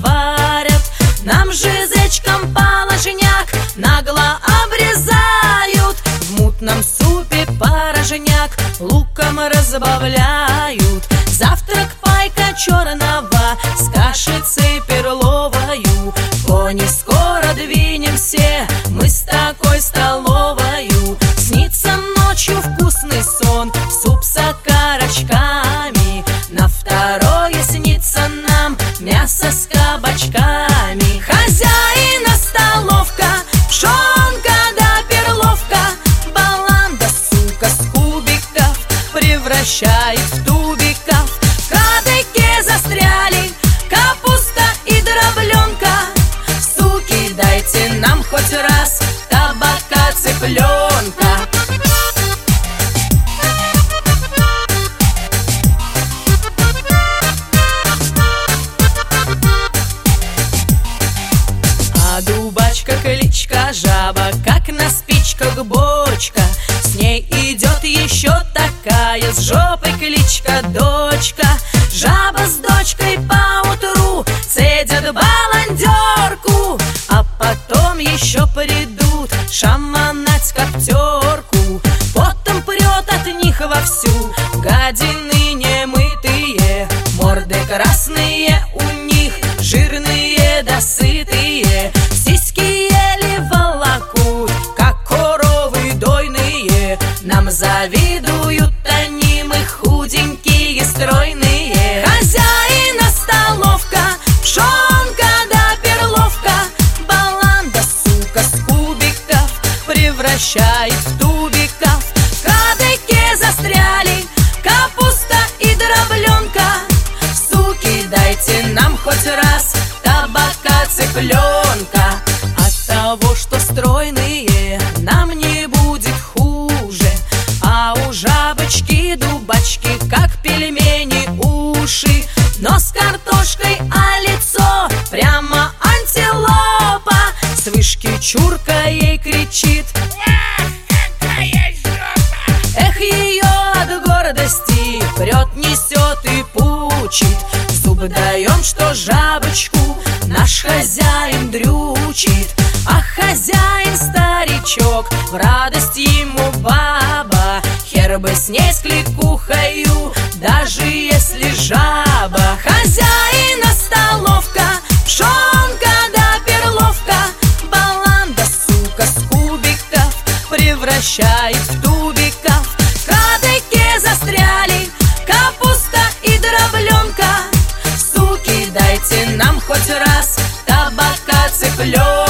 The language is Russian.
варят. Нам же зечкам положняк нагло обрезают. В мутном супе порожняк луком разбавляют. Завтрак пайка черного с кашицей перловою. Кони скоро двинемся мы с такой столовою. Снится ночью вкусный сон, суп с окорочками. На второе снится нам мясо с кабачками. Хозяина столовка, пшонка да перловка. Баланда, сука, с кубиков превращает в тубиков. В кадыке застряли капуста и дробленка. Суки, дайте нам хоть раз табака цыпленка. А дубачка кличка жаба, как на спичках бочка. С ней идет еще такая с жопой кличка дочка. Жаба с дочкой поутру цедят баландерку, а потом еще придут шаманать коптерку. Потом прет от них вовсю гадины немытые. Морды красные у них, жирные да сытые. Сиськи еле волокут, как коровы дойные. Нам завидуют они, мы худенькие, стройные. Хозяина столовка, пшонка да перловка. Баланда, сука, с кубиков превращает в тубиков. В кадыке застряли капуста и дробленка. Суки, дайте нам хоть раз табака цыпленка. От того, что стройные, нам не будет хуже. А у жабочки дубачки, как пельмени, уши. Нос картошкой, а лицо прямо антилопа. С вышки чурка ей кричит: эх, какая жопа! Эх, ее от гордости прет, несет и пучит. Зуб даем, что жабочку наш хозяин дрючит. А хозяин старичок, в радость ему баба. Хер бы с ней с кликухою, даже если жаба. Хозяина столовка, пшонка да перловка. Баланда, сука, с кубиков превращает в тубиков. В кадыке застряли капуста и дробленка. Суки, дайте нам хоть раз табака цыпленка.